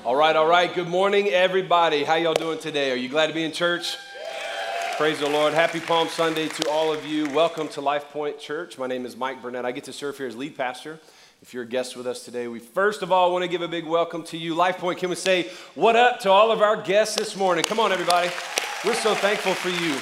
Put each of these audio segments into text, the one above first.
All right. Good morning, everybody. How y'all doing today? Are you glad to be in church? Yeah. Praise the Lord. Happy Palm Sunday to all of you. Welcome to Life Point Church. My name is Mike Burnett. I get to serve here as lead pastor. If you're a guest with us today, we first of all want to give a big welcome to you. Life Point, can we say what up to all of our guests this morning? Come on, everybody. We're so thankful for you.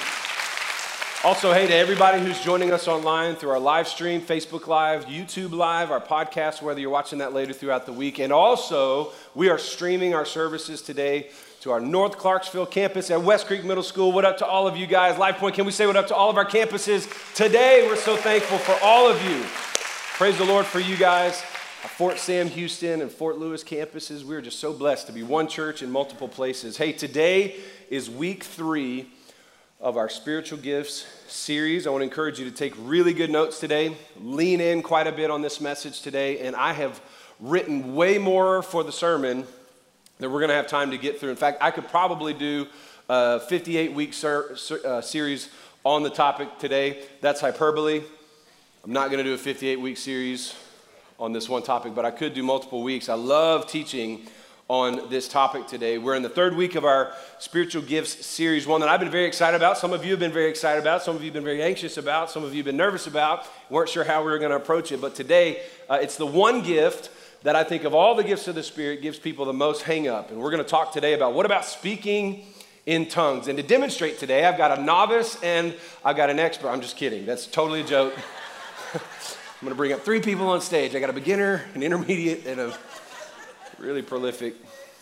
Also, hey, to everybody who's joining us online through our live stream, Facebook Live, YouTube Live, our podcast, whether you're watching that later throughout the week. And also, we are streaming our services today to our North Clarksville campus at West Creek Middle School. What up to all of you guys? Life Point, can we say what up to all of our campuses today? We're so thankful for all of you. Praise the Lord for you guys. Our Fort Sam Houston and Fort Lewis campuses, we're just so blessed to be one church in multiple places. Hey, today is week 3 of our spiritual gifts series. I want to encourage you to take really good notes today, lean in quite a bit on this message today, and I have written way more for the sermon than we're going to have time to get through. In fact, I could probably do a 58-week series on the topic today. That's hyperbole. I'm not going to do a 58-week series on this one topic, but I could do multiple weeks. I love teaching on this topic today. We're in the 3rd week of our spiritual gifts series, one that I've been very excited about. Some of you have been very excited about. Some of you have been very anxious about. Some of you have been nervous about. Weren't sure how we were going to approach it. But today, it's the one gift that I think of all the gifts of the Spirit gives people the most hang up. And we're going to talk today about what about speaking in tongues. And to demonstrate today, I've got a novice and I've got an expert. I'm just kidding. That's totally a joke. I'm going to bring up 3 people on stage. I got a beginner, an intermediate, and a really prolific.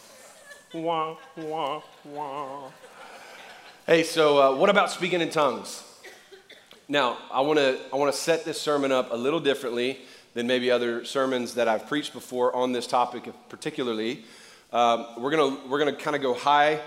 Wah, wah, wah. Hey, so what about speaking in tongues? Now, I want to set this sermon up a little differently than maybe other sermons that I've preached before on this topic, particularly. We're gonna kind of go high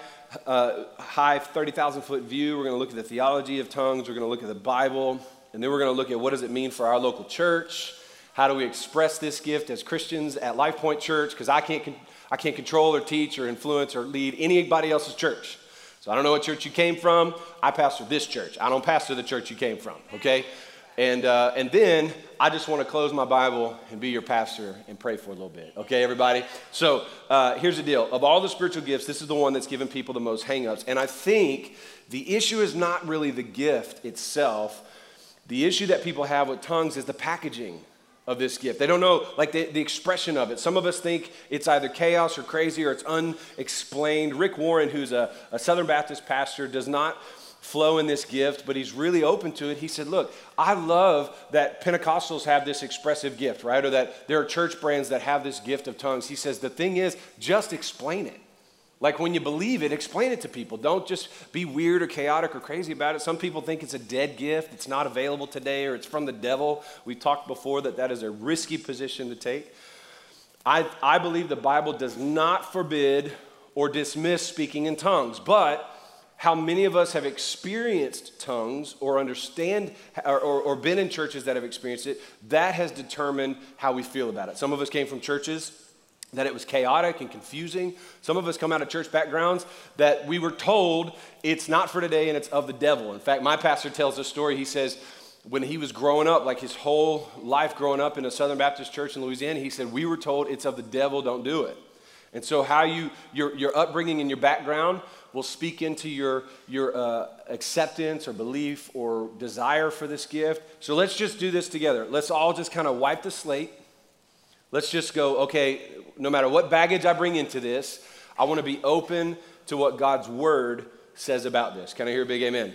30,000-foot view. We're gonna look at the theology of tongues. We're gonna look at the Bible, and then we're gonna look at what does it mean for our local church. How do we express this gift as Christians at Life Point Church? Because I can't control or teach or influence or lead anybody else's church. So I don't know what church you came from. I pastor this church. I don't pastor the church you came from, okay? And then I just want to close my Bible and be your pastor and pray for a little bit, okay, everybody? So here's the deal. Of all the spiritual gifts, this is the one that's given people the most hang-ups. And I think the issue is not really the gift itself. The issue that people have with tongues is the packaging of this gift. They don't know, like the expression of it. Some of us think it's either chaos or crazy or it's unexplained. Rick Warren, who's a Southern Baptist pastor, does not flow in this gift, but he's really open to it. He said, look, I love that Pentecostals have this expressive gift, right? Or that there are church brands that have this gift of tongues. He says, the thing is, just explain it. Like when you believe it, explain it to people. Don't just be weird or chaotic or crazy about it. Some people think it's a dead gift. It's not available today or it's from the devil. We've talked before that is a risky position to take. I believe the Bible does not forbid or dismiss speaking in tongues, but how many of us have experienced tongues or understand or been in churches that have experienced it, that has determined how we feel about it. Some of us came from churches that it was chaotic and confusing. Some of us come out of church backgrounds that we were told it's not for today and it's of the devil. In fact, my pastor tells a story. He says when he was growing up, like his whole life growing up in a Southern Baptist church in Louisiana, he said, we were told it's of the devil, don't do it. And so how your upbringing and your background will speak into your acceptance or belief or desire for this gift. So let's just do this together. Let's all just kind of wipe the slate. Let's just go, okay, no matter what baggage I bring into this, I want to be open to what God's word says about this. Can I hear a big amen?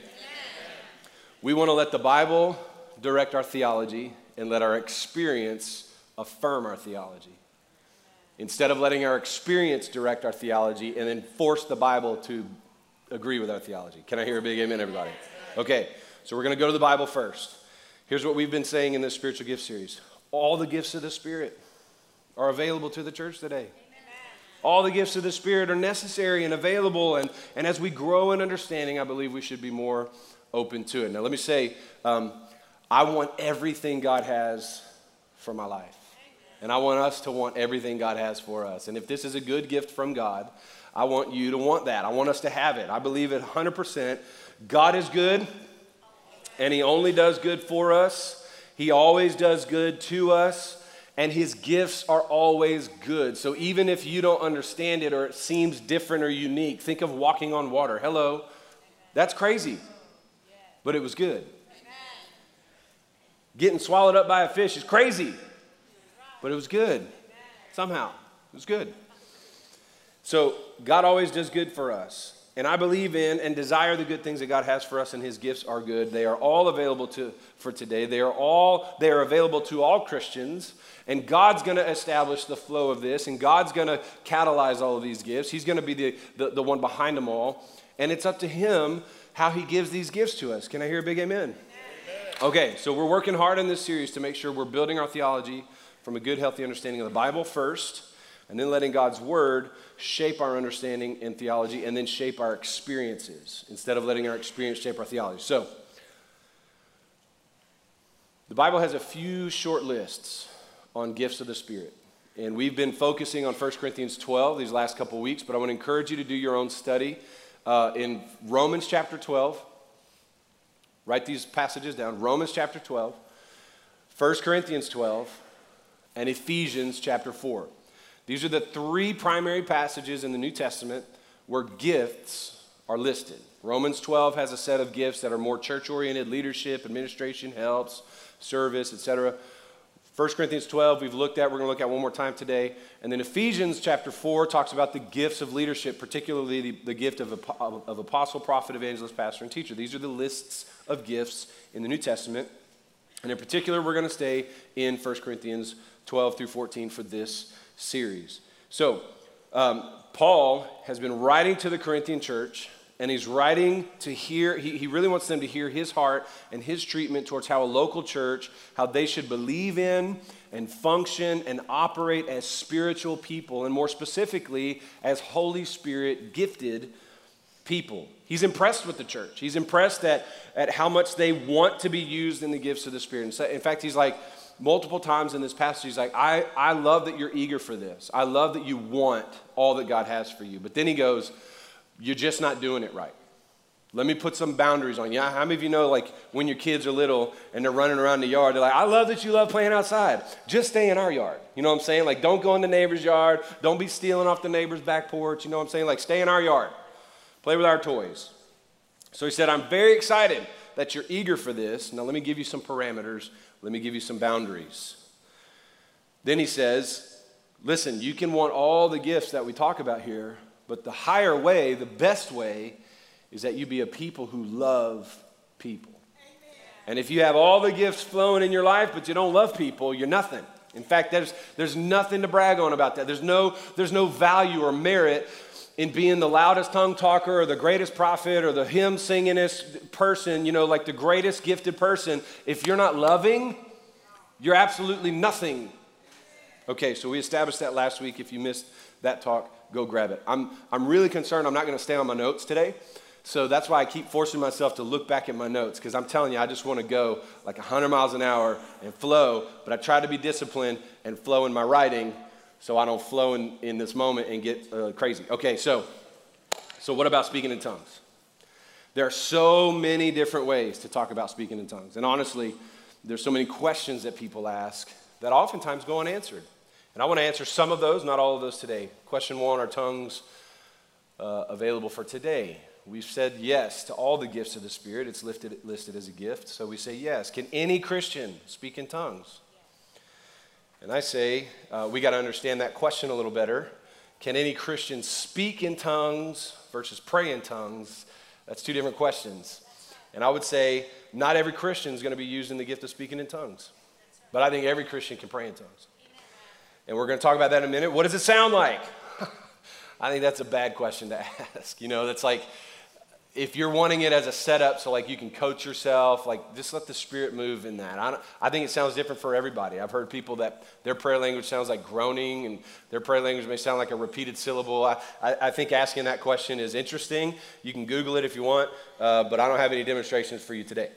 We want to let the Bible direct our theology and let our experience affirm our theology. Instead of letting our experience direct our theology and then force the Bible to agree with our theology. Can I hear a big amen, everybody? Okay, so we're going to go to the Bible first. Here's what we've been saying in this spiritual gift series. All the gifts of the Spirit are available to the church today. Amen. All the gifts of the Spirit are necessary and available, and as we grow in understanding, I believe we should be more open to it. Now let me say, I want everything God has for my life, and I want us to want everything God has for us. And if this is a good gift from God, I want you to want that. I want us to have it. I believe it 100%. God is good, and He only does good for us. He always does good to us. And his gifts are always good. So even if you don't understand it or it seems different or unique, think of walking on water. Hello. That's crazy. But it was good. Getting swallowed up by a fish is crazy. But it was good. Somehow. It was good. So God always does good for us. And I believe in and desire the good things that God has for us, and his gifts are good. They are all available for today. They are available to all Christians. And God's going to establish the flow of this, and God's going to catalyze all of these gifts. He's going to be the one behind them all. And it's up to him how he gives these gifts to us. Can I hear a big amen? Amen. Okay, so we're working hard in this series to make sure we're building our theology from a good, healthy understanding of the Bible first, and then letting God's word shape our understanding and theology, and then shape our experiences instead of letting our experience shape our theology. So, the Bible has a few short lists on gifts of the Spirit. And we've been focusing on 1 Corinthians 12 these last couple weeks, but I want to encourage you to do your own study in Romans chapter 12. Write these passages down. Romans chapter 12, 1 Corinthians 12, and Ephesians chapter 4. These are the three primary passages in the New Testament where gifts are listed. Romans 12 has a set of gifts that are more church-oriented: leadership, administration, helps, service, etc. 1 Corinthians 12 we've looked at. We're going to look at one more time today. And then Ephesians chapter 4 talks about the gifts of leadership, particularly the gift of apostle, prophet, evangelist, pastor, and teacher. These are the lists of gifts in the New Testament. And in particular, we're going to stay in 1 Corinthians 12 through 14 for this series. So, Paul has been writing to the Corinthian church, and he's writing to hear, he really wants them to hear his heart and his treatment towards how a local church, how they should believe in and function and operate as spiritual people, and more specifically, as Holy Spirit gifted people. He's impressed with the church. He's impressed at how much they want to be used in the gifts of the Spirit. In fact, he's like, multiple times in this passage, he's like, I love that you're eager for this. I love that you want all that God has for you. But then he goes, you're just not doing it right. Let me put some boundaries on you. How many of you know, like, when your kids are little and they're running around the yard, they're like, I love that you love playing outside. Just stay in our yard. You know what I'm saying? Like, don't go in the neighbor's yard. Don't be stealing off the neighbor's back porch. You know what I'm saying? Like, stay in our yard. Play with our toys. So he said, I'm very excited that you're eager for this. Now, let me give you some parameters. Let me give you some boundaries. Then he says, listen, you can want all the gifts that we talk about here, but the higher way, the best way, is that you be a people who love people. Amen. And if you have all the gifts flowing in your life, but you don't love people, you're nothing. In fact, there's nothing to brag on about that. There's no value or merit in being the loudest tongue talker or the greatest prophet or the hymn singingest person, like the greatest gifted person. If you're not loving, you're absolutely nothing. Okay, so we established that last week. If you missed that talk, go grab it. I'm really concerned I'm not going to stay on my notes today. So that's why I keep forcing myself to look back at my notes, because I'm telling you, I just want to go like 100 miles an hour and flow, but I try to be disciplined and flow in my writing so I don't flow in this moment and get crazy. Okay, so what about speaking in tongues? There are so many different ways to talk about speaking in tongues. And honestly, there's so many questions that people ask that oftentimes go unanswered. And I want to answer some of those, not all of those today. Question 1, are tongues available for today? We've said yes to all the gifts of the Spirit. It's listed as a gift, so we say yes. Can any Christian speak in tongues? And I say, we got to understand that question a little better. Can any Christian speak in tongues versus pray in tongues? That's two different questions. And I would say not every Christian is going to be using the gift of speaking in tongues. But I think every Christian can pray in tongues. And we're going to talk about that in a minute. What does it sound like? I think that's a bad question to ask. That's like, if you're wanting it as a setup so like you can coach yourself, like just let the Spirit move in that. I think it sounds different for everybody. I've heard people that their prayer language sounds like groaning, and their prayer language may sound like a repeated syllable. I think asking that question is interesting. You can Google it if you want, but I don't have any demonstrations for you today.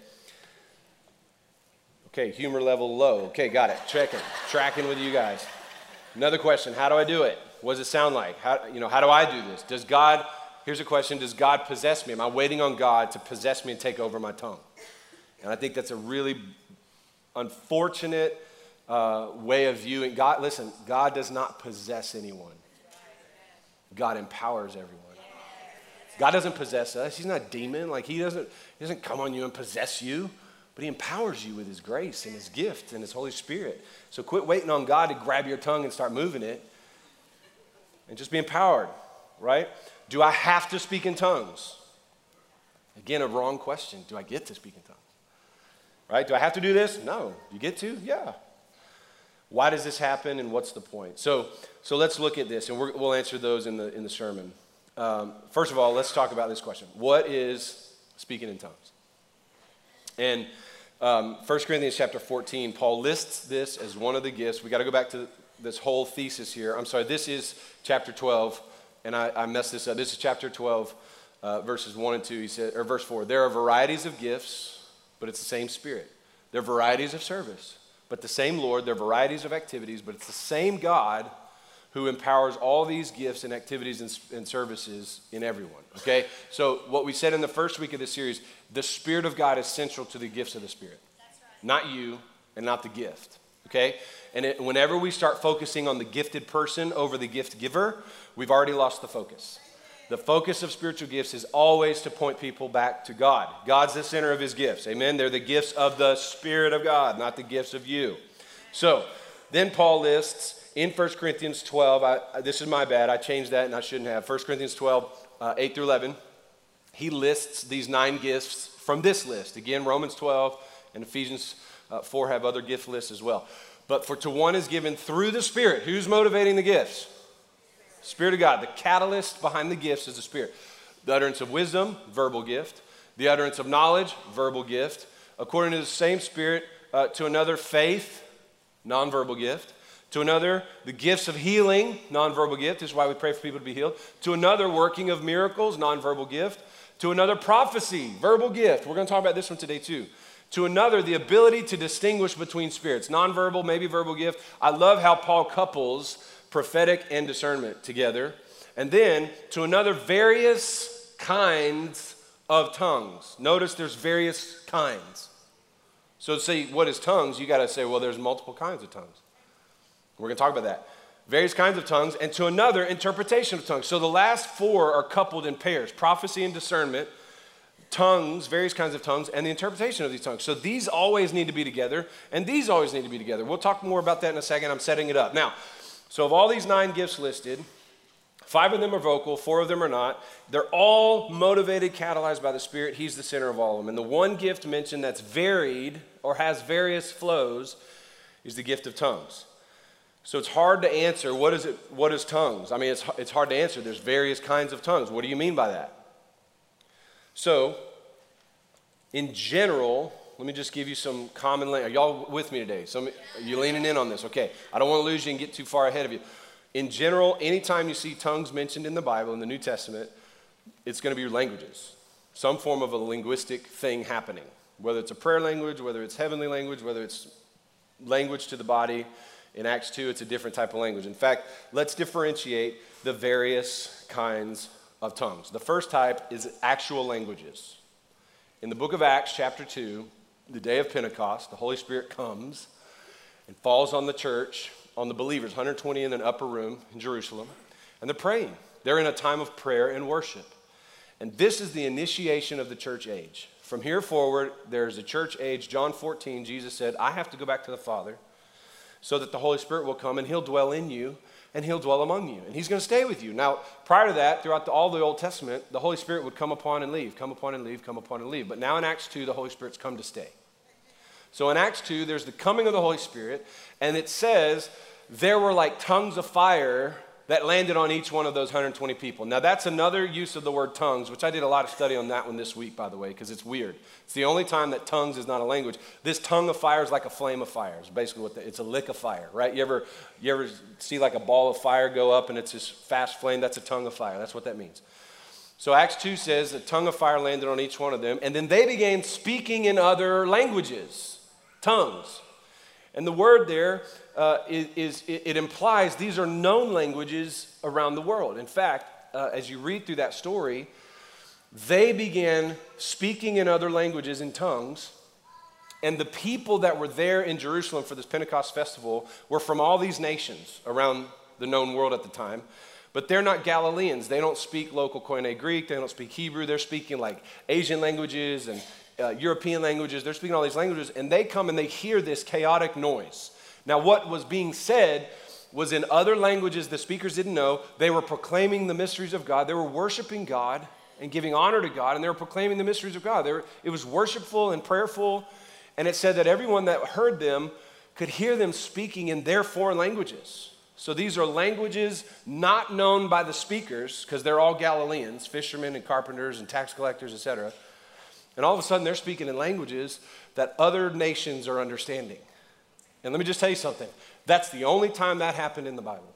Okay, humor level low. Okay, got it. Tracking with you guys. Another question, how do I do it? What does it sound like? How do I do this? Here's a question, does God possess me? Am I waiting on God to possess me and take over my tongue? And I think that's a really unfortunate way of viewing God. Listen, God does not possess anyone. God empowers everyone. God doesn't possess us. He's not a demon. Like he doesn't come on you and possess you, but he empowers you with his grace and his gift and his Holy Spirit. So quit waiting on God to grab your tongue and start moving it and just be empowered, right? Do I have to speak in tongues? Again, a wrong question. Do I get to speak in tongues? Right? Do I have to do this? No. You get to? Yeah. Why does this happen and what's the point? So let's look at this and we'll answer those in the sermon. First of all, let's talk about this question. What is speaking in tongues? And 1 Corinthians chapter 14, Paul lists this as one of the gifts. We got to go back to this whole thesis here. I'm sorry, this is chapter 12, and I messed this up. This is chapter 12, verses 1 and 2. He said, or verse 4, there are varieties of gifts, but it's the same Spirit. There are varieties of service, but the same Lord. There are varieties of activities, but it's the same God who empowers all these gifts and activities and services in everyone, okay? So what we said in the first week of this series, the Spirit of God is central to the gifts of the Spirit. That's right. Not you and not the gift, okay? And whenever we start focusing on the gifted person over the gift giver, we've already lost the focus. The focus of spiritual gifts is always to point people back to God. God's the center of his gifts, amen? They're the gifts of the Spirit of God, not the gifts of you. So then Paul lists in 1 Corinthians 12, this is my bad, I changed that and I shouldn't have. 1 Corinthians 12, 8 through 11, he lists these 9 gifts from this list. Again, Romans 12 and Ephesians 4 have other gift lists as well. But to one is given through the Spirit. Who's motivating the gifts? Spirit of God. The catalyst behind the gifts is the Spirit. The utterance of wisdom, verbal gift. The utterance of knowledge, verbal gift. According to the same Spirit, to another faith, nonverbal gift. To another, the gifts of healing, nonverbal gift. This is why we pray for people to be healed. To another, working of miracles, nonverbal gift. To another, prophecy, verbal gift. We're going to talk about this one today too. To another, the ability to distinguish between spirits, nonverbal, maybe verbal gift. I love how Paul couples prophetic and discernment together. And then to another, various kinds of tongues. Notice there's various kinds. So to say what is tongues, you got to say, well, there's multiple kinds of tongues. We're going to talk about that. Various kinds of tongues, and to another, interpretation of tongues. So the last 4 are coupled in pairs: prophecy and discernment, tongues, various kinds of tongues, and the interpretation of these tongues. So these always need to be together, and these always need to be together. We'll talk more about that in a second. I'm setting it up. Now, so of all these 9 gifts listed, 5 of them are vocal, 4 of them are not. They're all motivated, catalyzed by the Spirit. He's the center of all of them. And the one gift mentioned that's varied or has various flows is the gift of tongues. So it's hard to answer, what is tongues? I mean, it's hard to answer. There's various kinds of tongues. What do you mean by that? So, in general, let me just give you some common language. Are y'all with me today? Are you leaning in on this? Okay. I don't want to lose you and get too far ahead of you. In general, anytime you see tongues mentioned in the Bible, in the New Testament, it's going to be languages. Some form of a linguistic thing happening. Whether it's a prayer language, whether it's heavenly language, whether it's language to the body. In Acts 2, it's a different type of language. In fact, let's differentiate the various kinds of tongues. The first type is actual languages. In the book of Acts, chapter 2, the day of Pentecost, the Holy Spirit comes and falls on the church, on the believers, 120 in an upper room in Jerusalem, and they're praying. They're in a time of prayer and worship. And this is the initiation of the church age. From here forward, there's a church age. John 14, Jesus said, I have to go back to the Father so that the Holy Spirit will come and he'll dwell in you and he'll dwell among you. And he's going to stay with you. Now, prior to that, throughout all the Old Testament, the Holy Spirit would come upon and leave, come upon and leave, come upon and leave. But now in Acts 2, the Holy Spirit's come to stay. So in Acts 2, there's the coming of the Holy Spirit, and it says there were like tongues of fire that landed on each one of those 120 people. Now, that's another use of the word tongues, which I did a lot of study on that one this week, by the way, because it's weird. It's the only time that tongues is not a language. This tongue of fire is like a flame of fire. It's basically it's a lick of fire, right? You ever see like a ball of fire go up and it's this fast flame? That's a tongue of fire. That's what that means. So Acts 2 says a tongue of fire landed on each one of them, and then they began speaking in other languages, tongues. And the word there it implies these are known languages around the world. In fact, as you read through that story, they began speaking in other languages in tongues And the people that were there in Jerusalem for this Pentecost festival were from all these nations around the known world at the time. But they're not Galileans. They don't speak local Koine Greek. They don't speak Hebrew. They're speaking like Asian languages and European languages. They're speaking all these languages. And they come and they hear this chaotic noise. Now, what was being said was in other languages the speakers didn't know. They were proclaiming the mysteries of God. They were worshiping God and giving honor to God. And they were proclaiming the mysteries of God. It was worshipful and prayerful. And it said that everyone that heard them could hear them speaking in their foreign languages. So these are languages not known by the speakers because they're all Galileans, fishermen and carpenters and tax collectors, etc. And all of a sudden they're speaking in languages that other nations are understanding. And let me just tell you something. That's the only time that happened in the Bible.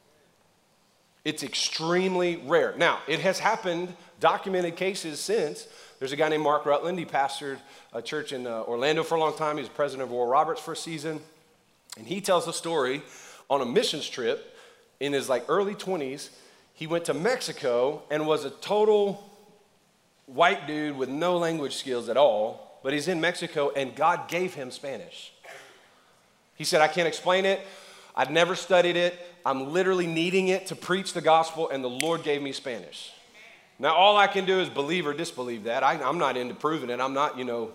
It's extremely rare. Now, it has happened, documented cases since. There's a guy named Mark Rutland. He pastored a church in Orlando for a long time. He was president of Oral Roberts for a season. And he tells a story on a missions trip in his early 20s. He went to Mexico and was a total white dude with no language skills at all. But he's in Mexico and God gave him Spanish. He said, I can't explain it. I'd never studied it. I'm literally needing it to preach the gospel, and the Lord gave me Spanish. Now, all I can do is believe or disbelieve that. I'm not into proving it. I'm not, Dateline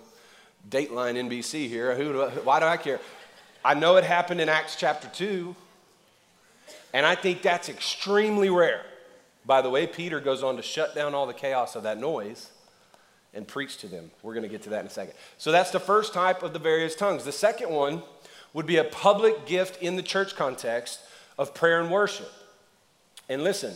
NBC here. Why do I care? I know it happened in Acts chapter 2, and I think that's extremely rare. By the way, Peter goes on to shut down all the chaos of that noise and preach to them. We're going to get to that in a second. So that's the first type of the various tongues. The second one would be a public gift in the church context of prayer and worship. And listen,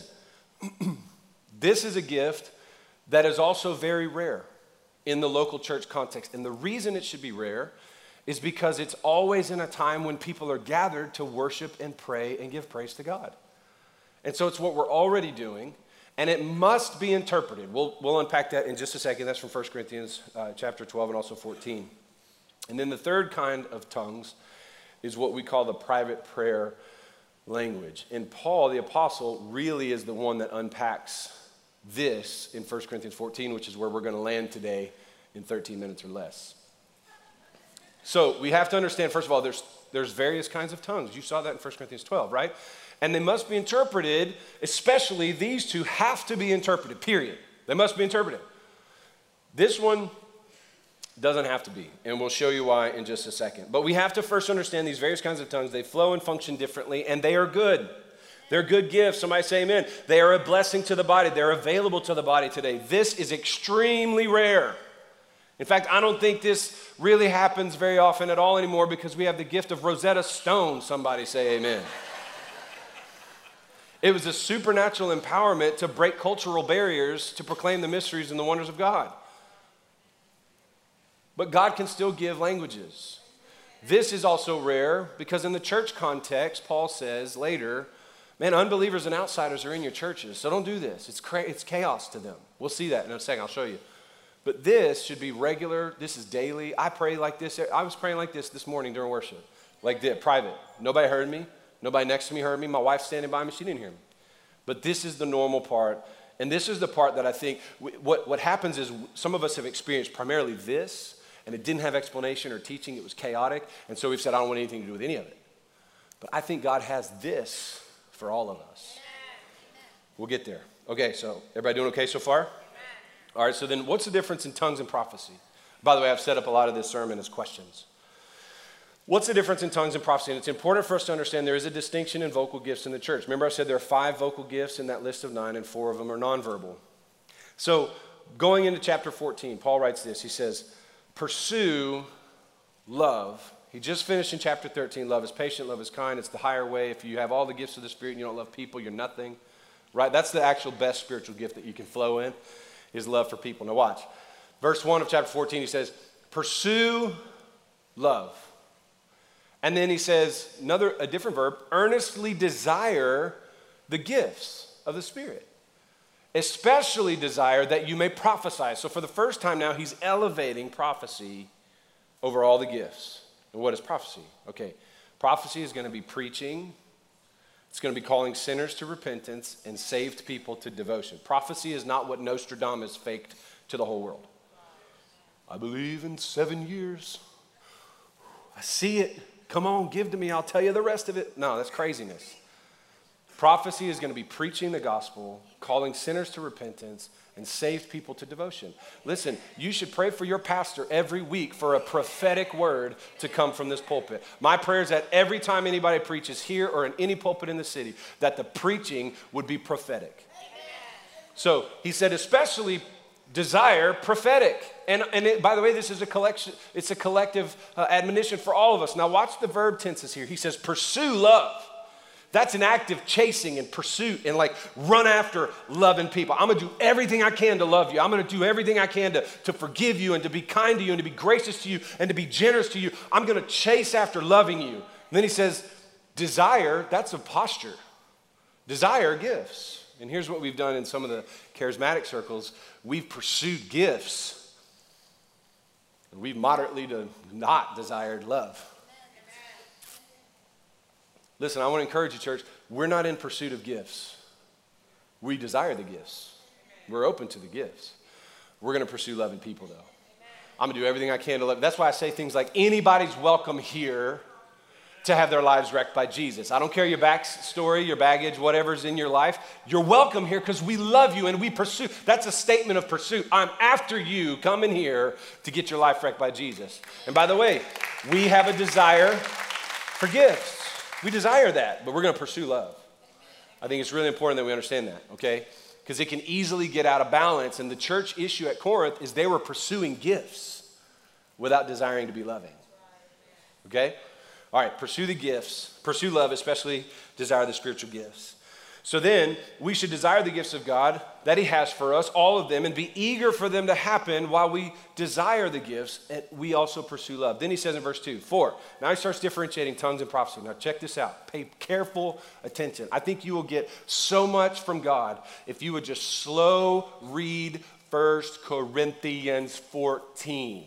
this is a gift that is also very rare in the local church context. And the reason it should be rare is because it's always in a time when people are gathered to worship and pray and give praise to God. And so it's what we're already doing, and it must be interpreted. We'll unpack that in just a second. That's from 1 Corinthians chapter 12 and also 14. And then the third kind of tongues is what we call the private prayer language. And Paul, the apostle, really is the one that unpacks this in 1 Corinthians 14, which is where we're going to land today in 13 minutes or less. So we have to understand, first of all, there's various kinds of tongues. You saw that in 1 Corinthians 12, right? And they must be interpreted, especially these two have to be interpreted, period. They must be interpreted. This one doesn't have to be, and we'll show you why in just a second. But we have to first understand these various kinds of tongues. They flow and function differently, and they are good. They're good gifts. Somebody say amen. They are a blessing to the body. They're available to the body today. This is extremely rare. In fact, I don't think this really happens very often at all anymore because we have the gift of Rosetta Stone. Somebody say amen. It was a supernatural empowerment to break cultural barriers to proclaim the mysteries and the wonders of God. But God can still give languages. This is also rare because in the church context, Paul says later, man, unbelievers and outsiders are in your churches, so don't do this. It's chaos to them. We'll see that in a second. I'll show you. But this should be regular. This is daily. I pray like this. I was praying like this morning during worship, like this, private. Nobody heard me. Nobody next to me heard me. My wife's standing by me. She didn't hear me. But this is the normal part. And this is the part that I think what happens is some of us have experienced primarily this, and it didn't have explanation or teaching. It was chaotic. And so we've said, I don't want anything to do with any of it. But I think God has this for all of us. We'll get there. Okay, so everybody doing okay so far? All right, so then what's the difference in tongues and prophecy? By the way, I've set up a lot of this sermon as questions. What's the difference in tongues and prophecy? And it's important for us to understand there is a distinction in vocal gifts in the church. Remember I said there are 5 vocal gifts in that list of 9, and 4 of them are nonverbal. So going into chapter 14, Paul writes this. He says, pursue love. He just finished in chapter 13. Love is patient, love is kind. It's the higher way. If you have all the gifts of the Spirit and you don't love people, you're nothing. Right? That's the actual best spiritual gift that you can flow in, is love for people. Now watch. Verse 1 of chapter 14, he says, pursue love. And then he says, a different verb, earnestly desire the gifts of the Spirit. Especially desire that you may prophesy. So for the first time now, he's elevating prophecy over all the gifts. And what is prophecy? Okay, prophecy is going to be preaching. It's going to be calling sinners to repentance and saved people to devotion. Prophecy is not what Nostradamus faked to the whole world. I believe in 7 years I see it. Come on, give to me. I'll tell you the rest of it. No, that's craziness. Prophecy is going to be preaching the gospel, calling sinners to repentance, and saved people to devotion. Listen, you should pray for your pastor every week for a prophetic word to come from this pulpit. My prayer is that every time anybody preaches here or in any pulpit in the city, that the preaching would be prophetic. So he said, especially desire prophetic. And by the way, this is a collection, it's a collective admonition for all of us. Now watch the verb tenses here. He says, pursue love. That's an act of chasing and pursuit and like run after loving people. I'm going to do everything I can to love you. I'm going to do everything I can to forgive you and to be kind to you and to be gracious to you and to be generous to you. I'm going to chase after loving you. And then he says, desire, that's a posture. Desire gifts. And here's what we've done in some of the charismatic circles. We've pursued gifts. And we've moderately to not desired love. Listen, I want to encourage you, church. We're not in pursuit of gifts. We desire the gifts. We're open to the gifts. We're going to pursue loving people, though. I'm going to do everything I can to love. That's why I say things like anybody's welcome here to have their lives wrecked by Jesus. I don't care your backstory, your baggage, whatever's in your life. You're welcome here because we love you and we pursue. That's a statement of pursuit. I'm after you coming here to get your life wrecked by Jesus. And by the way, we have a desire for gifts. We desire that, but we're going to pursue love. I think it's really important that we understand that, okay? Because it can easily get out of balance. And the church issue at Corinth is they were pursuing gifts without desiring to be loving, okay? All right, pursue the gifts, pursue love, especially desire the spiritual gifts. So then we should desire the gifts of God that he has for us, all of them, and be eager for them to happen while we desire the gifts, and we also pursue love. Then he says in verse 2, 4, now he starts differentiating tongues and prophecy. Now check this out. Pay careful attention. I think you will get so much from God if you would just slow read 1 Corinthians 14.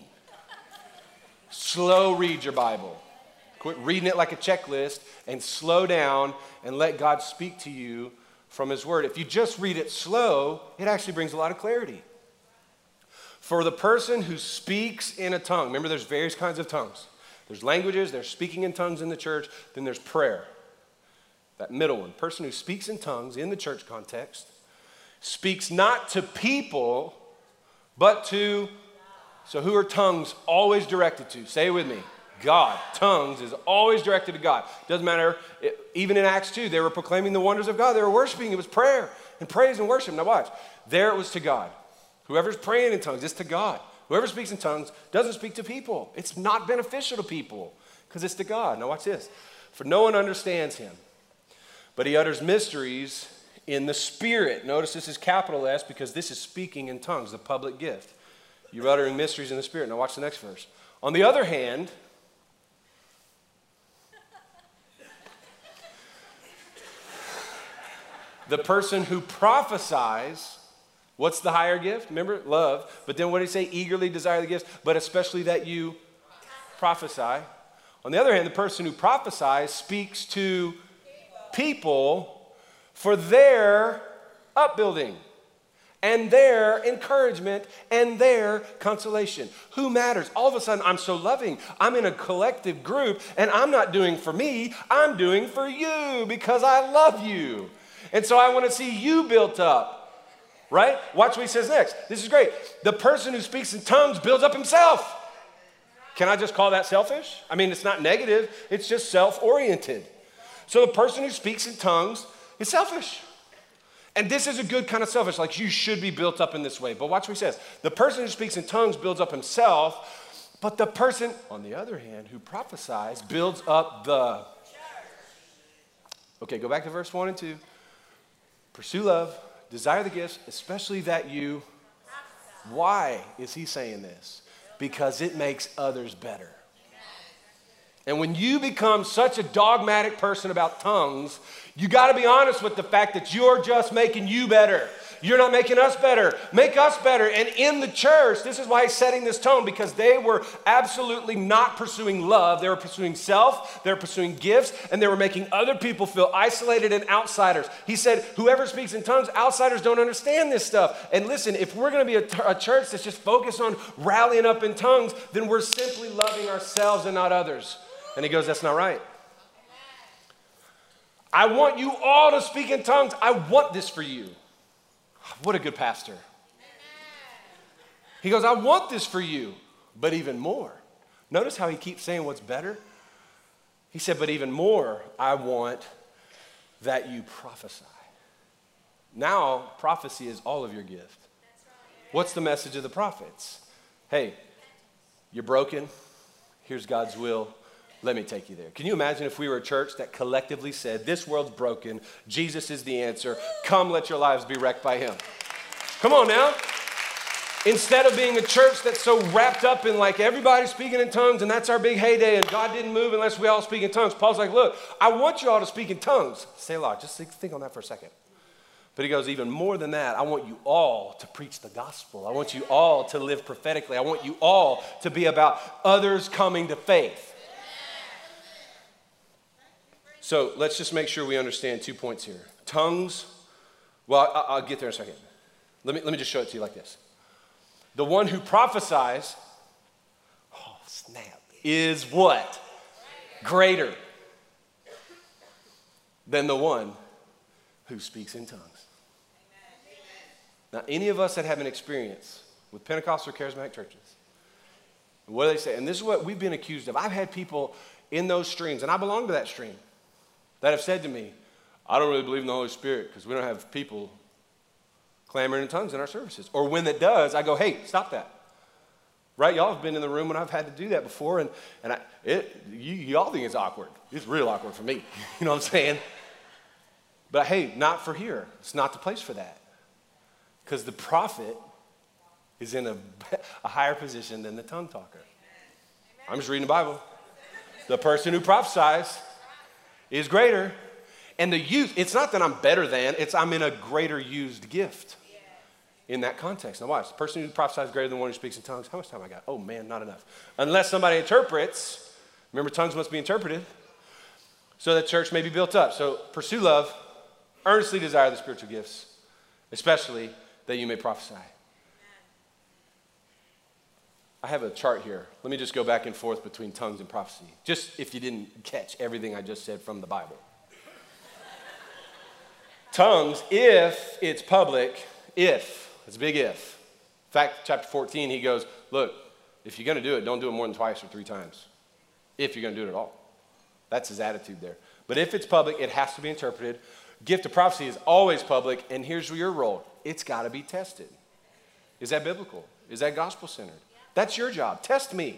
Slow read your Bible. Quit reading it like a checklist and slow down and let God speak to you from his word. If you just read it slow, it actually brings a lot of clarity. For the person who speaks in a tongue, remember there's various kinds of tongues. There's languages, there's speaking in tongues in the church, then there's prayer. That middle one, person who speaks in tongues in the church context, speaks not to people, but to, so who are tongues always directed to? Say it with me. God. Tongues is always directed to God. Doesn't matter. Even in Acts 2, they were proclaiming the wonders of God. They were worshiping. It was prayer and praise and worship. Now watch. There it was to God. Whoever's praying in tongues, it's to God. Whoever speaks in tongues doesn't speak to people. It's not beneficial to people because it's to God. Now watch this. For no one understands him, but he utters mysteries in the Spirit. Notice this is capital S because this is speaking in tongues, the public gift. You're uttering mysteries in the Spirit. Now watch the next verse. On the other hand, the person who prophesies, what's the higher gift? Remember, love. But then what did he say? Eagerly desire the gifts, but especially that you prophesy. On the other hand, the person who prophesies speaks to people for their upbuilding and their encouragement and their consolation. Who matters? All of a sudden, I'm so loving. I'm in a collective group, and I'm not doing for me. I'm doing for you because I love you. And so I want to see you built up, right? Watch what he says next. This is great. The person who speaks in tongues builds up himself. Can I just call that selfish? I mean, it's not negative. It's just self-oriented. So the person who speaks in tongues is selfish. And this is a good kind of selfish, like you should be built up in this way. But watch what he says. The person who speaks in tongues builds up himself, but the person, on the other hand, who prophesies builds up the... Okay, go back to verse 1 and 2. Pursue love, desire the gifts, especially that you... Why is he saying this? Because it makes others better. And when you become such a dogmatic person about tongues, you got to be honest with the fact that you're just making you better. You're not making us better. Make us better. And in the church, this is why he's setting this tone, because they were absolutely not pursuing love. They were pursuing self, they were pursuing gifts, and they were making other people feel isolated and outsiders. He said, whoever speaks in tongues, outsiders don't understand this stuff. And listen, if we're going to be a church that's just focused on rallying up in tongues, then we're simply loving ourselves and not others. And he goes, that's not right. I want you all to speak in tongues. I want this for you. What a good pastor. He goes, I want this for you, but even more. Notice how he keeps saying what's better. He said, but even more, I want that you prophesy. Now, prophecy is all of your gift. What's the message of the prophets? Hey, you're broken. Here's God's will. Let me take you there. Can you imagine if we were a church that collectively said, this world's broken, Jesus is the answer, come let your lives be wrecked by him. Come on now. Instead of being a church that's so wrapped up in like everybody speaking in tongues and that's our big heyday and God didn't move unless we all speak in tongues. Paul's like, look, I want you all to speak in tongues. Selah, just think on that for a second. But he goes, even more than that, I want you all to preach the gospel. I want you all to live prophetically. I want you all to be about others coming to faith. So let's just make sure we understand 2 points here. Tongues, well, I'll get there in a second. Let me just show it to you like this. The one who prophesies, oh snap, is what? Greater than the one who speaks in tongues. Now, any of us that have an experience with Pentecostal or charismatic churches, what do they say? And this is what we've been accused of. I've had people in those streams, and I belong to that stream, that have said to me, I don't really believe in the Holy Spirit because we don't have people clamoring in tongues in our services. Or when that does, I go, hey, stop that. Right? Y'all have been in the room when I've had to do that before, and y'all think it's awkward. It's real awkward for me. You know what I'm saying? But hey, not for here. It's not the place for that. Because the prophet is in a higher position than the tongue talker. I'm just reading the Bible. The person who prophesies is greater. And the use, it's not that I'm better than, it's I'm in a greater used gift in that context. Now watch, the person who prophesies is greater than the one who speaks in tongues. How much time I got? Oh man, not enough. Unless somebody interprets, remember tongues must be interpreted, so that church may be built up. So pursue love, earnestly desire the spiritual gifts, especially that you may prophesy. I have a chart here. Let me just go back and forth between tongues and prophecy. Just if you didn't catch everything I just said from the Bible. Tongues, if it's public, if. It's a big if. In fact, chapter 14, he goes, look, if you're going to do it, don't do it more than twice or 3 times. If you're going to do it at all. That's his attitude there. But if it's public, it has to be interpreted. Gift of prophecy is always public, and here's your role. It's got to be tested. Is that biblical? Is that gospel-centered? That's your job. Test me.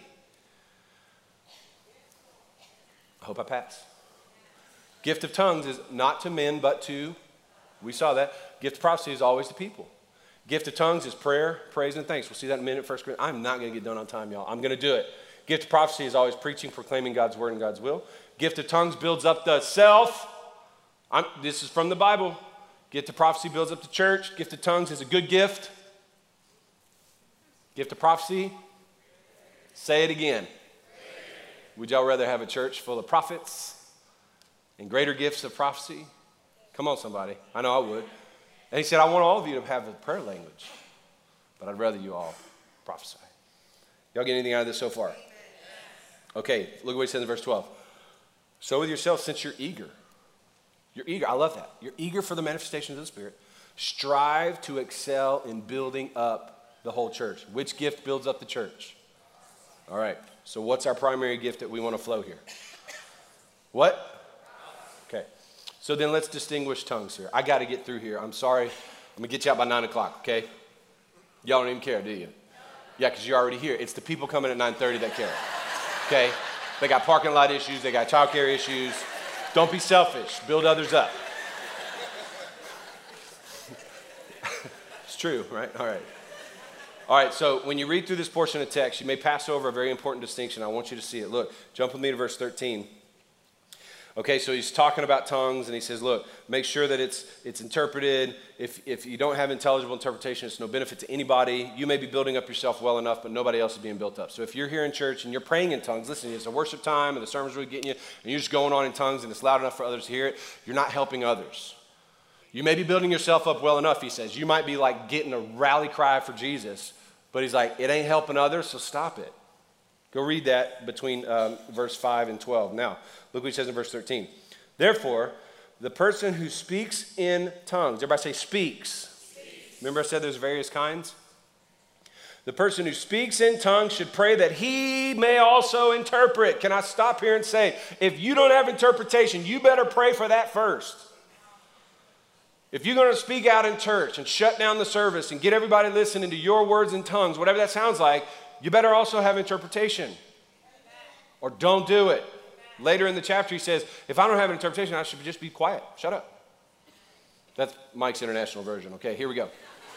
I hope I pass. Gift of tongues is not to men, but to, we saw that. Gift of prophecy is always to people. Gift of tongues is prayer, praise, and thanks. We'll see that in a minute. 1 Corinthians. I'm not going to get done on time, y'all. I'm going to do it. Gift of prophecy is always preaching, proclaiming God's word and God's will. Gift of tongues builds up the self. This is from the Bible. Gift of prophecy builds up the church. Gift of tongues is a good gift. Gift of prophecy, say it again. Would y'all rather have a church full of prophets and greater gifts of prophecy? Come on, somebody. I know I would. And he said, I want all of you to have a prayer language, but I'd rather you all prophesy. Y'all get anything out of this so far? Okay, look what he says in verse 12. So with yourself, since you're eager. You're eager. I love that. You're eager for the manifestations of the Spirit. Strive to excel in building up the whole church. Which gift builds up the church? All right. So what's our primary gift that we want to flow here? What? Okay. So then let's distinguish tongues here. I got to get through here. I'm sorry. I'm going to get you out by 9 o'clock, okay? Y'all don't even care, do you? Yeah, because you're already here. It's the people coming at 9:30 that care, okay? They got parking lot issues. They got childcare issues. Don't be selfish. Build others up. It's true, right? All right. All right, so when you read through this portion of text, you may pass over a very important distinction. I want you to see it. Look, jump with me to verse 13. Okay, so he's talking about tongues, and he says, look, make sure that it's interpreted. If you don't have intelligible interpretation, it's no benefit to anybody. You may be building up yourself well enough, but nobody else is being built up. So if you're here in church and you're praying in tongues, listen, it's a worship time, and the sermon's really getting you, and you're just going on in tongues, and it's loud enough for others to hear it, you're not helping others. You may be building yourself up well enough, he says. You might be like getting a rally cry for Jesus, but he's like, it ain't helping others, so stop it. Go read that between verse 5 and 12. Now, look what he says in verse 13. Therefore, the person who speaks in tongues, everybody say speaks. Remember I said there's various kinds? The person who speaks in tongues should pray that he may also interpret. Can I stop here and say, if you don't have interpretation, you better pray for that first. If you're going to speak out in church and shut down the service and get everybody listening to your words in tongues, whatever that sounds like, you better also have interpretation. Or don't do it. Later in the chapter, he says, if I don't have an interpretation, I should just be quiet. Shut up. That's Mike's International Version. Okay, here we go.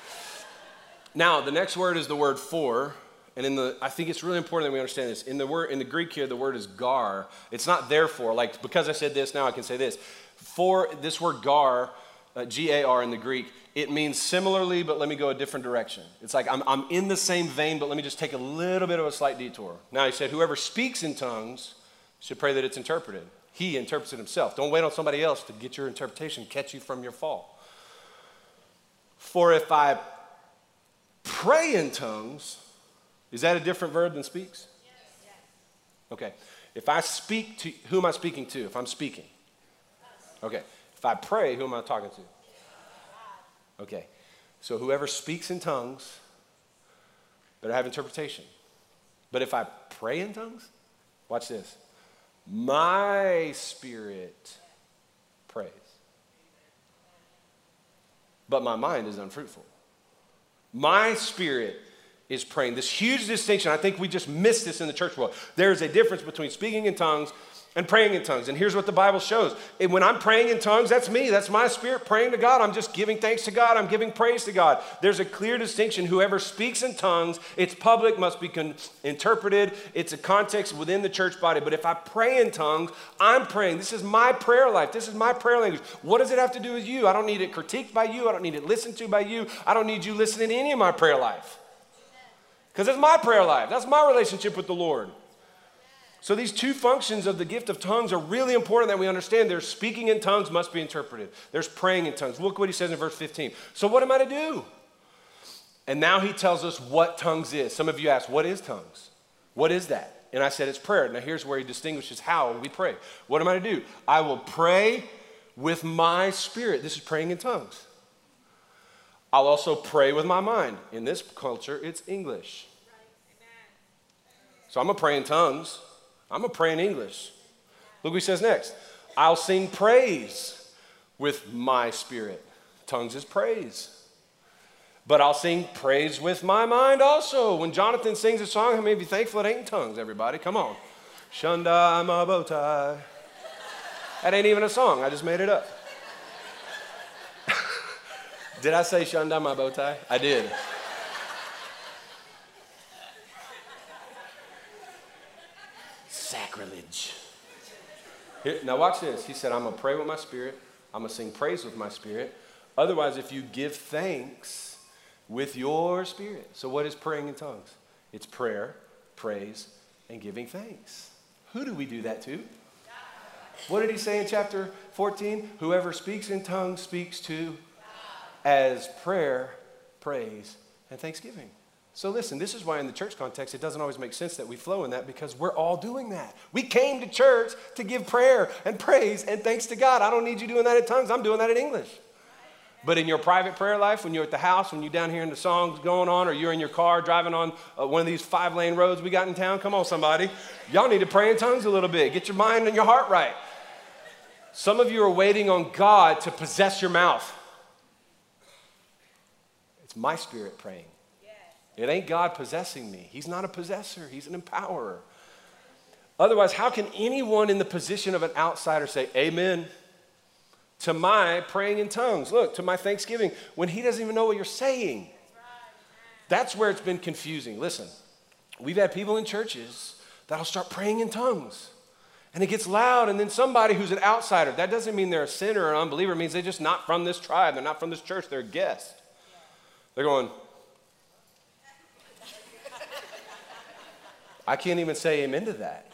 Now, the next word is the word for. And I think it's really important that we understand this. In the Greek here, the word is gar. It's not therefore. Like, because I said this, now I can say this. For this word gar, G-A-R in the Greek, it means similarly, but let me go a different direction. It's like I'm in the same vein, but let me just take a little bit of a slight detour. Now he said, whoever speaks in tongues should pray that it's interpreted. He interprets it himself. Don't wait on somebody else to get your interpretation, catch you from your fall. For if I pray in tongues, is that a different verb than speaks? Yes. Okay. If I speak to, who am I speaking to if I'm speaking? Okay. If I pray, who am I talking to? Okay, so whoever speaks in tongues better have interpretation. But if I pray in tongues, watch this. My spirit prays, but my mind is unfruitful. My spirit is praying. This huge distinction, I think we just miss this in the church world. There is a difference between speaking in tongues and praying in tongues. And here's what the Bible shows. And when I'm praying in tongues, that's me. That's my spirit praying to God. I'm just giving thanks to God. I'm giving praise to God. There's a clear distinction. Whoever speaks in tongues, it's public, must be interpreted. It's a context within the church body. But if I pray in tongues, I'm praying. This is my prayer life. This is my prayer language. What does it have to do with you? I don't need it critiqued by you. I don't need it listened to by you. I don't need you listening to any of my prayer life. Because it's my prayer life. That's my relationship with the Lord. So these two functions of the gift of tongues are really important that we understand. There's speaking in tongues must be interpreted. There's praying in tongues. Look what he says in verse 15. So what am I to do? And now he tells us what tongues is. Some of you ask, what is tongues? What is that? And I said it's prayer. Now here's where he distinguishes how we pray. What am I to do? I will pray with my spirit. This is praying in tongues. I'll also pray with my mind. In this culture, it's English. So I'm going to pray in tongues. I'm going to pray in English. Look what he says next. I'll sing praise with my spirit. Tongues is praise. But I'll sing praise with my mind also. When Jonathan sings a song, how many of you thankful it ain't in tongues, everybody? Come on. Shunda ma bow tie. That ain't even a song. I just made it up. Did I say shunda ma bow tie? I did. Sacrilege. Here, now watch this. He said, I'm going to pray with my spirit. I'm going to sing praise with my spirit. Otherwise, if you give thanks with your spirit. So what is praying in tongues? It's prayer, praise, and giving thanks. Who do we do that to? What did he say in chapter 14? Whoever speaks in tongues speaks to as prayer, praise, and thanksgiving. So listen, this is why in the church context, it doesn't always make sense that we flow in that because we're all doing that. We came to church to give prayer and praise and thanks to God. I don't need you doing that in tongues. I'm doing that in English. But in your private prayer life, when you're at the house, when you're down here and the song's going on, or you're in your car driving on one of these 5-lane roads we got in town, come on somebody. Y'all need to pray in tongues a little bit. Get your mind and your heart right. Some of you are waiting on God to possess your mouth. It's my spirit praying. It ain't God possessing me. He's not a possessor. He's an empowerer. Otherwise, how can anyone in the position of an outsider say amen to my praying in tongues? Look, to my thanksgiving, when he doesn't even know what you're saying. That's where it's been confusing. Listen, we've had people in churches that'll start praying in tongues. And it gets loud, and then somebody who's an outsider, that doesn't mean they're a sinner or an unbeliever. It means they're just not from this tribe. They're not from this church. They're a guest. They're going, I can't even say amen to that.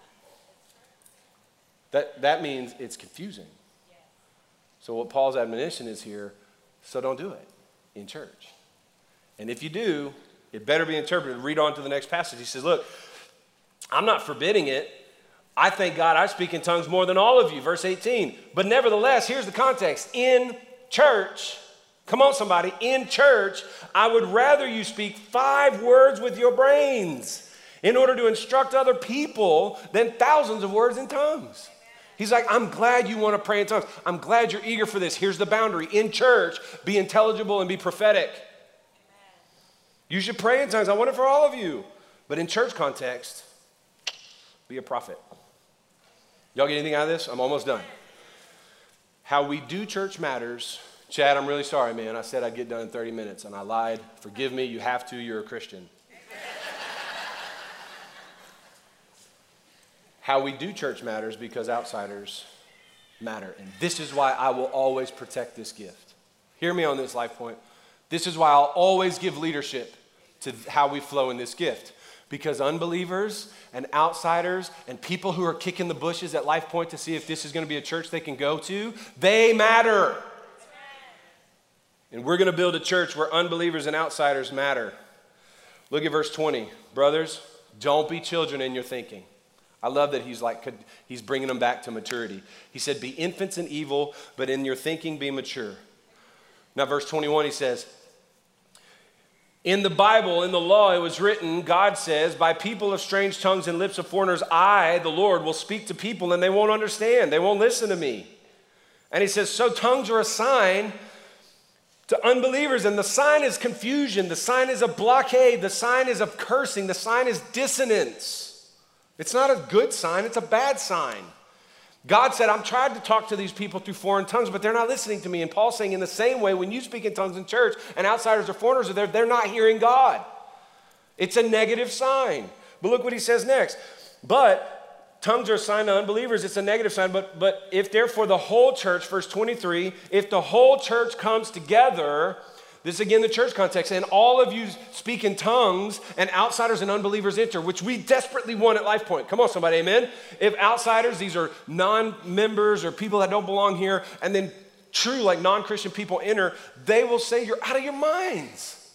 That means it's confusing. So what Paul's admonition is here, so don't do it in church. And if you do, it better be interpreted. Read on to the next passage. He says, look, I'm not forbidding it. I thank God I speak in tongues more than all of you. Verse 18. But nevertheless, here's the context. In church, come on somebody, in church, I would rather you speak 5 words with your brains in order to instruct other people than thousands of words in tongues. He's like, I'm glad you want to pray in tongues. I'm glad you're eager for this. Here's the boundary. In church, be intelligible and be prophetic. You should pray in tongues. I want it for all of you. But in church context, be a prophet. Y'all get anything out of this? I'm almost done. How we do church matters. Chad, I'm really sorry, man. I said I'd get done in 30 minutes, and I lied. Forgive me. You have to. You're a Christian. How we do church matters because outsiders matter. And this is why I will always protect this gift. Hear me on this, Life Point. This is why I'll always give leadership to how we flow in this gift. Because unbelievers and outsiders and people who are kicking the bushes at Life Point to see if this is going to be a church they can go to, they matter. And we're going to build a church where unbelievers and outsiders matter. Look at verse 20. Brothers, don't be children in your thinking. I love that he's bringing them back to maturity. He said, be infants in evil, but in your thinking be mature. Now, verse 21, he says, in the Bible, in the law, it was written, God says, by people of strange tongues and lips of foreigners, I, the Lord, will speak to people and they won't understand. They won't listen to me. And he says, so tongues are a sign to unbelievers, and the sign is confusion. The sign is a blockade. The sign is of cursing. The sign is dissonance. It's not a good sign. It's a bad sign. God said, I'm trying to talk to these people through foreign tongues, but they're not listening to me. And Paul's saying in the same way, when you speak in tongues in church and outsiders or foreigners are there, they're not hearing God. It's a negative sign. But look what he says next. But tongues are a sign to unbelievers. It's a negative sign. But if therefore the whole church, verse 23, if the whole church comes together, this is again the church context, and all of you speak in tongues and outsiders and unbelievers enter, which we desperately want at Life Point. Come on, somebody, amen? If outsiders, these are non-members or people that don't belong here, and then true, like non-Christian people enter, they will say, you're out of your minds.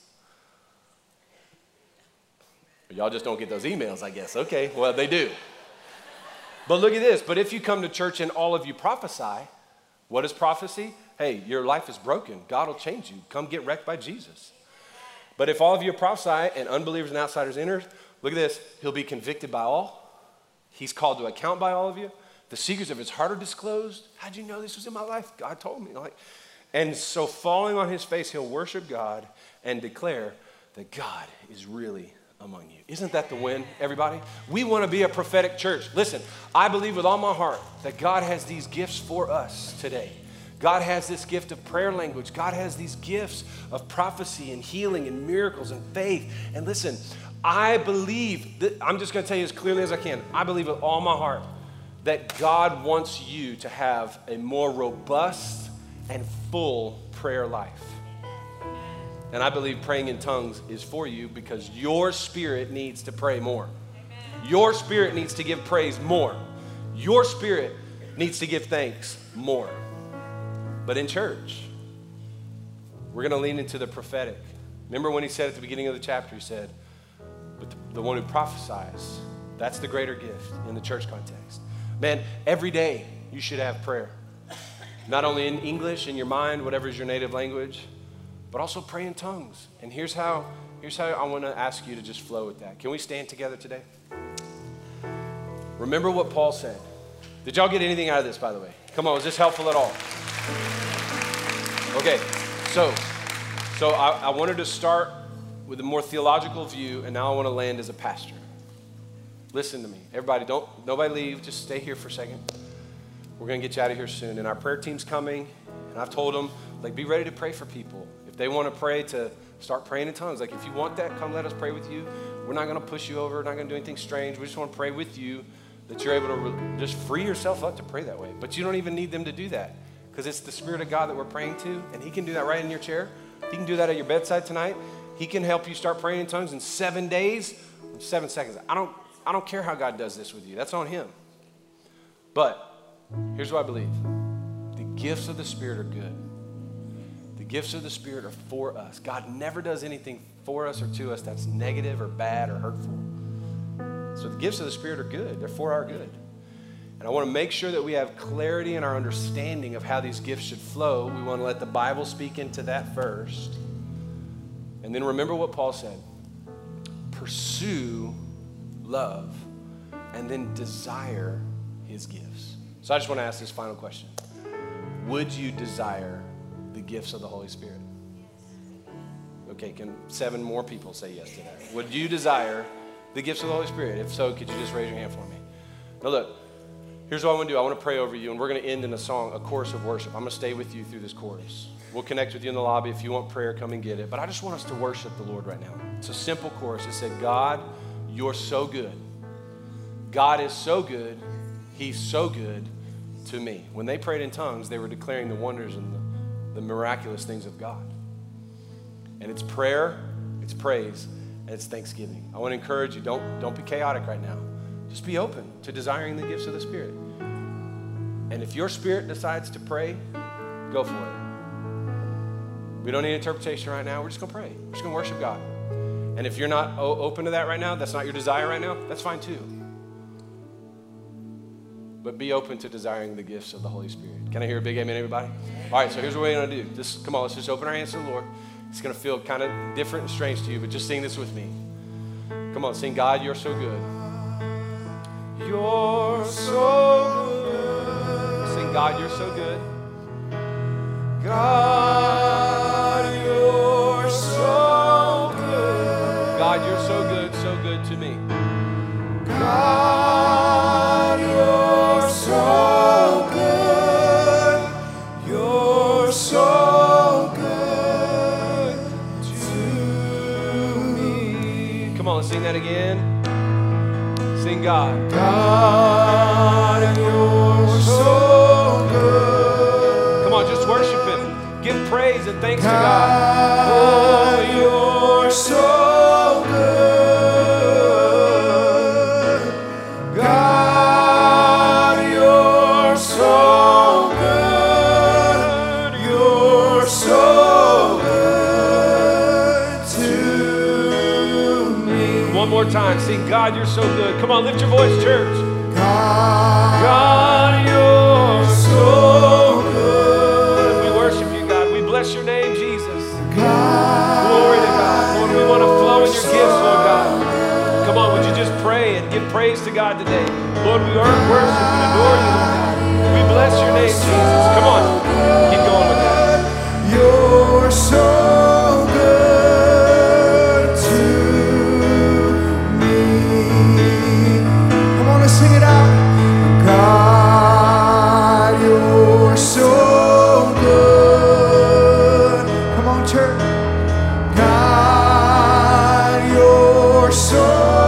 But y'all just don't get those emails, I guess. Okay, well, they do. But look at this. But if you come to church and all of you prophesy, what is prophecy? Hey, your life is broken. God will change you. Come get wrecked by Jesus. But if all of you prophesy and unbelievers and outsiders enter, look at this. He'll be convicted by all. He's called to account by all of you. The secrets of his heart are disclosed. How'd you know this was in my life? God told me. And so falling on his face, he'll worship God and declare that God is really among you. Isn't that the win, everybody? We want to be a prophetic church. Listen, I believe with all my heart that God has these gifts for us today. God has this gift of prayer language. God has these gifts of prophecy and healing and miracles and faith. And listen, I believe, I'm just going to tell you as clearly as I can, I believe with all my heart that God wants you to have a more robust and full prayer life. And I believe praying in tongues is for you because your spirit needs to pray more. Your spirit needs to give praise more. Your spirit needs to give thanks more. But in church, we're going to lean into the prophetic. Remember when he said at the beginning of the chapter, he said, but the one who prophesies, that's the greater gift in the church context. Man, every day you should have prayer. Not only in English, in your mind, whatever is your native language, but also pray in tongues. And here's how I want to ask you to just flow with that. Can we stand together today? Remember what Paul said. Did y'all get anything out of this, by the way? Come on, was this helpful at all? Okay, so I wanted to start with a more theological view, and now I want to land as a pastor. Listen to me. Everybody, nobody leave. Just stay here for a second. We're going to get you out of here soon. And our prayer team's coming, and I've told them, be ready to pray for people. If they want to pray, to start praying in tongues. If you want that, come let us pray with you. We're not going to push you over. We're not going to do anything strange. We just want to pray with you that you're able to just free yourself up to pray that way. But you don't even need them to do that because it's the Spirit of God that we're praying to, and he can do that right in your chair. He can do that at your bedside tonight. He can help you start praying in tongues in 7 days, 7 seconds. I don't care how God does this with you. That's on him. But here's what I believe. The gifts of the Spirit are good. The gifts of the Spirit are for us. God never does anything for us or to us that's negative or bad or hurtful. So the gifts of the Spirit are good. They're for our good. And I want to make sure that we have clarity in our understanding of how these gifts should flow. We want to let the Bible speak into that first. And then remember what Paul said. Pursue love and then desire his gifts. So I just want to ask this final question. Would you desire the gifts of the Holy Spirit? Okay, can 7 more people say yes to that? Would you desire the gifts of the Holy Spirit? If so, could you just raise your hand for me? Now look, here's what I want to do. I want to pray over you, and we're going to end in a song, a chorus of worship. I'm going to stay with you through this chorus. We'll connect with you in the lobby. If you want prayer, come and get it. But I just want us to worship the Lord right now. It's a simple chorus. It said, God, you're so good. God is so good. He's so good to me. When they prayed in tongues, they were declaring the wonders and the miraculous things of God. And it's prayer, it's praise, and it's thanksgiving. I want to encourage you, don't be chaotic right now. Just be open to desiring the gifts of the Spirit. And if your spirit decides to pray, go for it. We don't need interpretation right now. We're just going to pray. We're just going to worship God. And if you're not open to that right now, that's not your desire right now, that's fine too. But be open to desiring the gifts of the Holy Spirit. Can I hear a big amen, everybody? All right, so here's what we're going to do. Come on, let's just open our hands to the Lord. It's going to feel kind of different and strange to you, but just sing this with me. Come on, sing, God, you're so good. You're so good. Sing, God, you're so good. God, you're so good. God, you're so good to me. God, you're so good. You're so good to me. Come on, let's sing that again. Sing God. God, you're so good. Come on, just worship him. Give praise and thanks to God. Oh, you're so good. God, you're so good. You're so good to me. One more time. Sing, God, you're so good. Come on, lift your voice, church. God, you're so good. We worship you, God. We bless your name, Jesus. Glory to God. Lord, we want to flow in your gifts, Lord God. Come on, would you just pray and give praise to God today? Lord, we worship and adore you, Lord God. We bless your name, Jesus. Come on, keep going with that. You're so good to me. Come on, let's sing it out. God, you're so good. Come on, church. God, you're so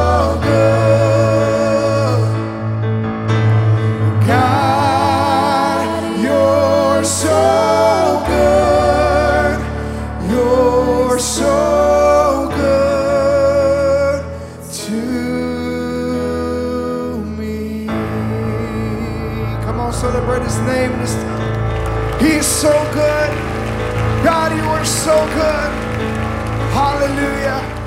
good. God, you're so good. You're so good to me. Come on, celebrate his name. He is so good. God, you are so good. Hallelujah.